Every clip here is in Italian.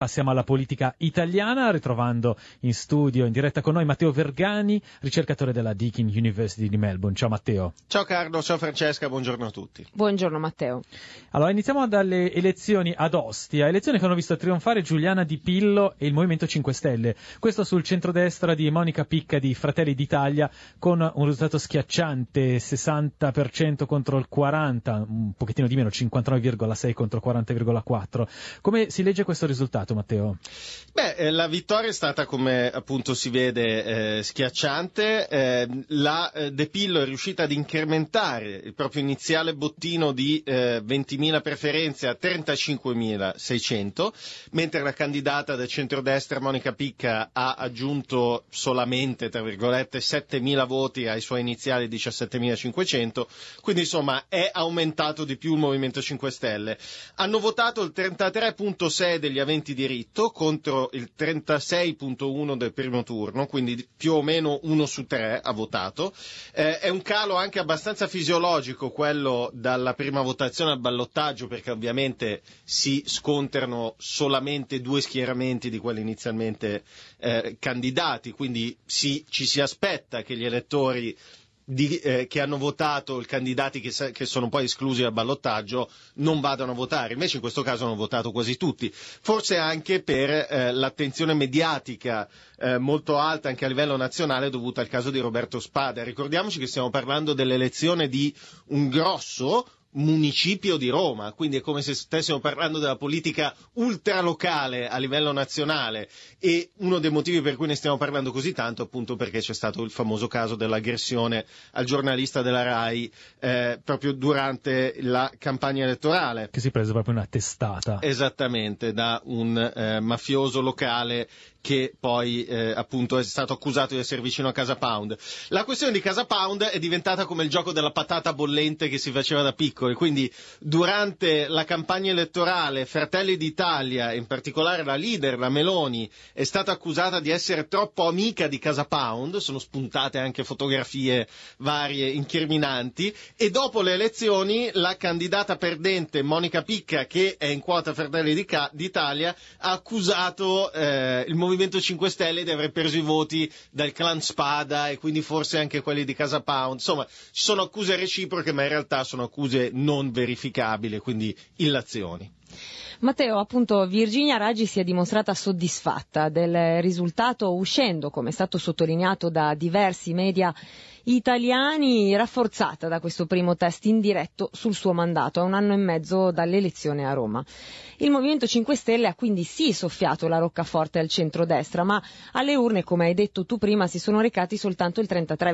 Passiamo alla politica italiana, ritrovando in studio, in diretta con noi, Matteo Vergani, ricercatore della Deakin University di Melbourne. Ciao Matteo. Ciao Carlo, ciao Francesca, buongiorno a tutti. Buongiorno Matteo. Allora, iniziamo dalle elezioni ad Ostia, elezioni che hanno visto trionfare Giuliana Di Pillo e il Movimento 5 Stelle. Questo sul centrodestra di Monica Picca di Fratelli d'Italia, con un risultato schiacciante, 60% contro il 40%, un pochettino di meno, 59,6% contro il 40,4%. Come si legge questo risultato, Matteo? La vittoria è stata, come appunto si vede, schiacciante. La De Pillo è riuscita ad incrementare il proprio iniziale bottino di 20.000 preferenze a 35.600, mentre la candidata del centrodestra Monica Picca ha aggiunto solamente, tra virgolette, 7.000 voti ai suoi iniziali 17.500, quindi insomma è aumentato di più il Movimento 5 Stelle. Hanno votato il 33,6% degli aventi diritto contro il 36,1% del primo turno, quindi più o meno 1 su 3 ha votato. È un calo anche abbastanza fisiologico quello dalla prima votazione al ballottaggio, perché ovviamente si scontrano solamente 2 schieramenti di quelli inizialmente candidati, quindi ci si aspetta che gli elettori che hanno votato i candidati che sono poi esclusi dal ballottaggio non vadano a votare. Invece in questo caso hanno votato quasi tutti, forse anche per l'attenzione mediatica molto alta anche a livello nazionale dovuta al caso di Roberto Spada. Ricordiamoci che stiamo parlando dell'elezione di un grosso municipio di Roma, quindi è come se stessimo parlando della politica ultralocale a livello nazionale, e uno dei motivi per cui ne stiamo parlando così tanto appunto perché c'è stato il famoso caso dell'aggressione al giornalista della RAI proprio durante la campagna elettorale, che si prese proprio una testata. Esattamente, da un mafioso locale che poi appunto è stato accusato di essere vicino a Casa Pound. La questione di Casa Pound è diventata come il gioco della patata bollente che si faceva da piccoli, quindi durante la campagna elettorale Fratelli d'Italia, in particolare la leader, la Meloni, è stata accusata di essere troppo amica di Casa Pound, sono spuntate anche fotografie varie incriminanti, e dopo le elezioni la candidata perdente Monica Picca, che è in quota Fratelli d'Italia, ha accusato il Movimento 5 Stelle di aver preso i voti dal clan Spada e quindi forse anche quelli di Casa Pound. Insomma, ci sono accuse reciproche, ma in realtà sono accuse non verificabili, quindi illazioni. Matteo, appunto, Virginia Raggi si è dimostrata soddisfatta del risultato, uscendo, come è stato sottolineato da diversi media italiani, rafforzata da questo primo test indiretto sul suo mandato a 1 anno e mezzo dall'elezione a Roma. Il Movimento 5 Stelle ha quindi sì soffiato la roccaforte al centrodestra, ma alle urne, come hai detto tu prima, si sono recati soltanto il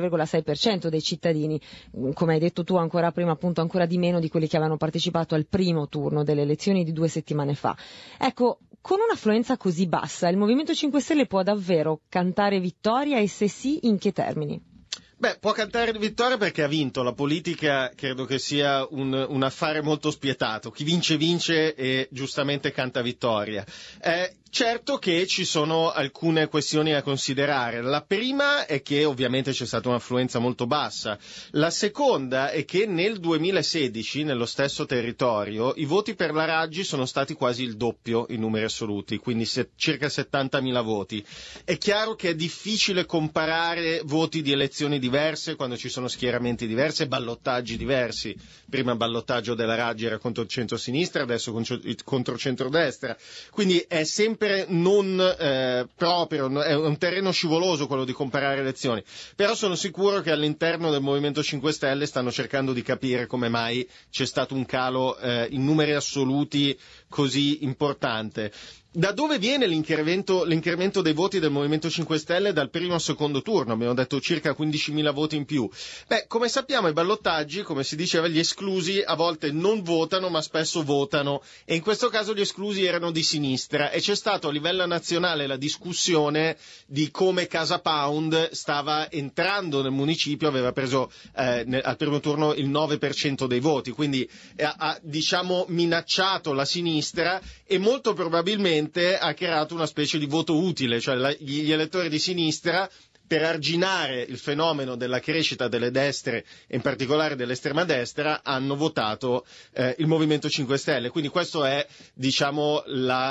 33,6% dei cittadini, come hai detto tu ancora prima, appunto ancora di meno di quelli che avevano partecipato al primo turno delle elezioni di 2 settimane fa. Ecco, con un'affluenza così bassa, il Movimento 5 Stelle può davvero cantare vittoria, e se sì, in che termini? Può cantare di vittoria perché ha vinto. La politica credo che sia un affare molto spietato. Chi vince vince e giustamente canta vittoria. Certo che ci sono alcune questioni da considerare. La prima è che ovviamente c'è stata un'affluenza molto bassa. La seconda è che nel 2016, nello stesso territorio, i voti per la Raggi sono stati quasi il doppio in numeri assoluti, quindi circa 70.000 voti. È chiaro che è difficile comparare voti di elezioni diverse quando ci sono schieramenti diversi e ballottaggi diversi. Prima il ballottaggio della Raggi era contro il centro-sinistra, adesso contro il centro-destra. Quindi è sempre non proprio, è un terreno scivoloso quello di comparare elezioni, però sono sicuro che all'interno del Movimento 5 Stelle stanno cercando di capire come mai c'è stato un calo in numeri assoluti così importante. Da dove viene l'incremento dei voti del Movimento 5 Stelle dal primo al secondo turno? Abbiamo detto circa 15.000 voti in più. Come sappiamo, i ballottaggi, come si diceva, gli esclusi a volte non votano, ma spesso votano, e in questo caso gli esclusi erano di sinistra, e c'è stato a livello nazionale la discussione di come Casa Pound stava entrando nel municipio, aveva preso al primo turno il 9% dei voti, quindi ha diciamo minacciato la sinistra, e molto probabilmente ha creato una specie di voto utile, cioè gli elettori di sinistra per arginare il fenomeno della crescita delle destre e in particolare dell'estrema destra hanno votato il Movimento 5 Stelle. Quindi questo è, diciamo,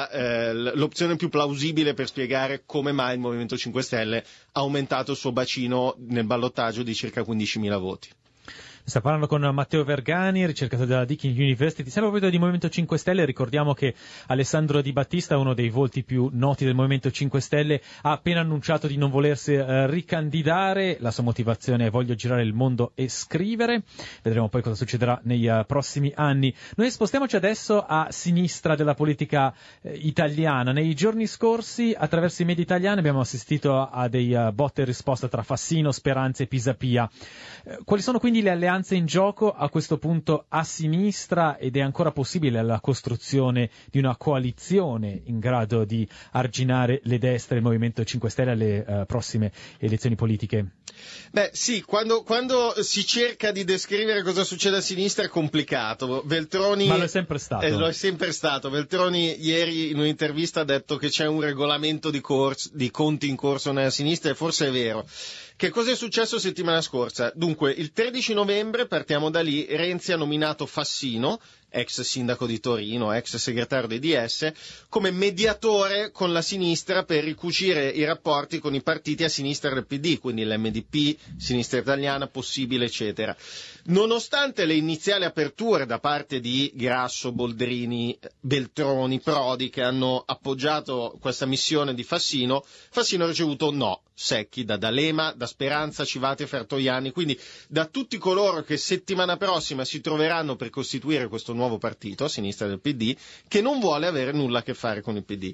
l'opzione più plausibile per spiegare come mai il Movimento 5 Stelle ha aumentato il suo bacino nel ballottaggio di circa 15.000 voti. Sta parlando con Matteo Vergani, ricercatore della Deakin University. Sempre proprio di Movimento 5 Stelle, ricordiamo che Alessandro Di Battista, uno dei volti più noti del Movimento 5 Stelle, ha appena annunciato di non volersi ricandidare. La sua motivazione è: voglio girare il mondo e scrivere. Vedremo poi cosa succederà nei prossimi anni. Noi spostiamoci adesso a sinistra della politica italiana. Nei giorni scorsi, attraverso i media italiani, abbiamo assistito a dei botte e risposta tra Fassino, Speranza e Pisapia. Quali sono quindi le alleanze in gioco a questo punto a sinistra, ed è ancora possibile la costruzione di una coalizione in grado di arginare le destre e il Movimento 5 Stelle alle prossime elezioni politiche? Beh sì, quando si cerca di descrivere cosa succede a sinistra è complicato. Veltroni, ma lo è sempre stato. Lo è sempre stato. Veltroni ieri in un'intervista ha detto che c'è un regolamento di conti in corso nella sinistra, e forse è vero. Che cosa è successo settimana scorsa? Dunque, il 13 novembre, partiamo da lì, Renzi ha nominato Fassino, ex sindaco di Torino, ex segretario dei DS, come mediatore con la sinistra per ricucire i rapporti con i partiti a sinistra del PD, quindi l'MDP, Sinistra Italiana, Possibile, eccetera. Nonostante le iniziali aperture da parte di Grasso, Boldrini, Veltroni, Prodi, che hanno appoggiato questa missione di Fassino, Fassino ha ricevuto no secchi da D'Alema, da Speranza, Civati e Fertoiani, quindi da tutti coloro che settimana prossima si troveranno per costituire questo nuovo partito a sinistra del PD, che non vuole avere nulla a che fare con il PD.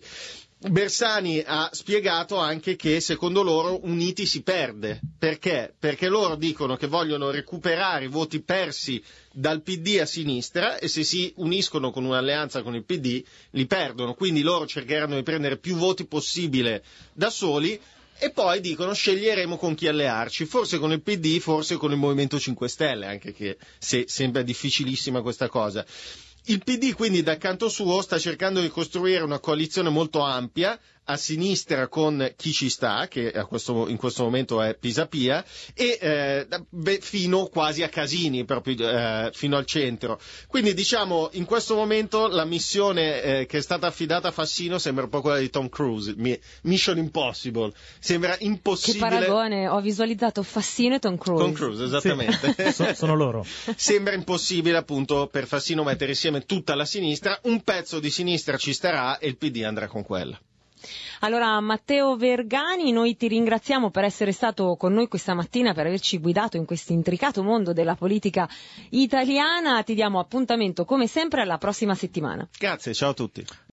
Bersani ha spiegato anche che secondo loro uniti si perde. Perché? Perché loro dicono che vogliono recuperare i voti persi dal PD a sinistra, e se si uniscono con un'alleanza con il PD li perdono, quindi loro cercheranno di prendere più voti possibile da soli. E poi dicono: sceglieremo con chi allearci, forse con il PD, forse con il Movimento 5 Stelle, anche che sembra difficilissima questa cosa. Il PD quindi dal canto suo sta cercando di costruire una coalizione molto ampia a sinistra con chi ci sta, che in questo momento è Pisapia, e fino quasi a Casini, proprio fino al centro. Quindi diciamo in questo momento la missione che è stata affidata a Fassino sembra un po' quella di Tom Cruise, Mission Impossible, sembra impossibile. Che paragone, ho visualizzato Fassino e Tom Cruise. Tom Cruise, esattamente. Sì. Sono loro. Sembra impossibile appunto per Fassino mettere insieme tutta la sinistra, un pezzo di sinistra ci starà e il PD andrà con quella. Allora, Matteo Vergani, noi ti ringraziamo per essere stato con noi questa mattina, per averci guidato in questo intricato mondo della politica italiana. Ti diamo appuntamento come sempre alla prossima settimana. Grazie, ciao a tutti.